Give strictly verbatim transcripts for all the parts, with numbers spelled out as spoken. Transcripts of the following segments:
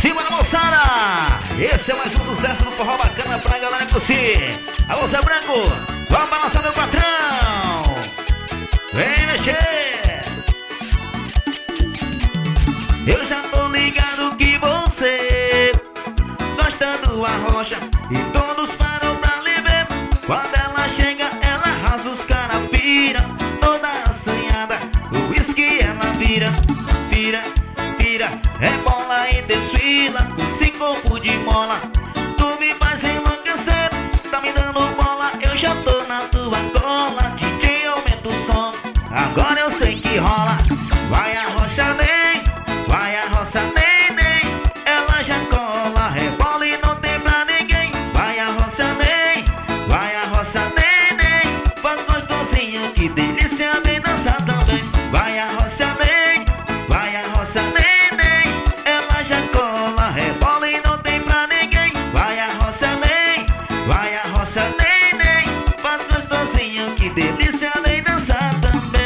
Simbora, moçada! Esse é mais um sucesso do forró bacana pra galera curtir. Alô, Zé Branco, vamos balançar meu patrão. Vem mexer. Eu já tô ligado que você gosta do arrocha e todos param pra lhe ver. Quando ela chega, ela arrasa os carapira, toda assanhada, o uísque ela vira, vira, vira, rebola e desfila com esse corpo de mola. Tu me faz enlouquecer, tá me dando bola, eu já tô na tua cola. D J, aumenta o som, agora eu sei que rola. Vai arrocha nem, vai arrocha nem, nem, ela já cola, rebola e não tem pra ninguém. Vai arrocha nem, vai arrocha nem, nem, faz gostosinho, que delícia, vem dançar também. Vai arrocha nem, vai arrocha nem, nem, ela já cola, rebola e não tem pra ninguém. Vai arrocha nem, vai arrocha nem, nem, faz gostosinho, que delícia, vem dançar também.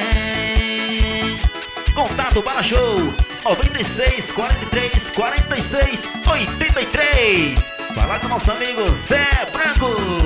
Contato para show noventa e seis, quarenta e três, quarenta e seis, oitenta e três. Falar com nosso amigo Zé Branco.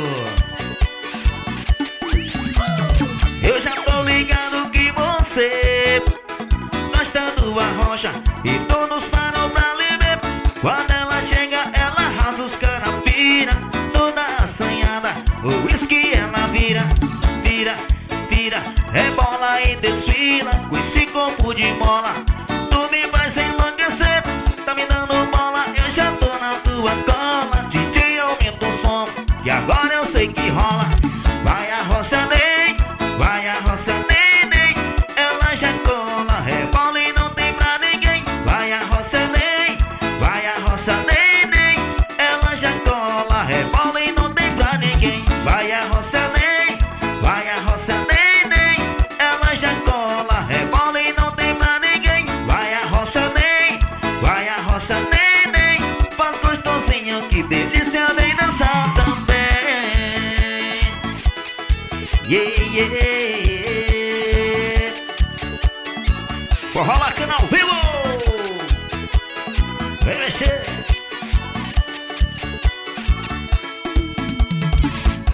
Eu já tô ligado que você gosta do arrocha e todos param pra lhe ver. Quando ela chega, ela arrasa os carapira, toda assanhada, o uísque ela vira, vira, vira, rebola e desfila com esse corpo de mola. Tu me faz enlouquecer, tá me dando bola, eu já tô na tua cola. D J, aumenta o som, que agora eu sei que rola. Vai arrocha nem, vai arrocha nem, nem, ela já cola, rebola e não tem pra ninguém. Vai arrocha nem, vai arrocha nem, nem, ela já cola, rebola e não tem pra ninguém. Vai arrocha nem, vai arrocha nem, nem, ela já cola, rebola e não tem pra ninguém. Vai arrocha nem, vai arrocha nem, nem, faz gostosinho, que delícia, vem dançar também. Yeah, yeah, yeah. Forró bacana ao vivo. Vem mexer.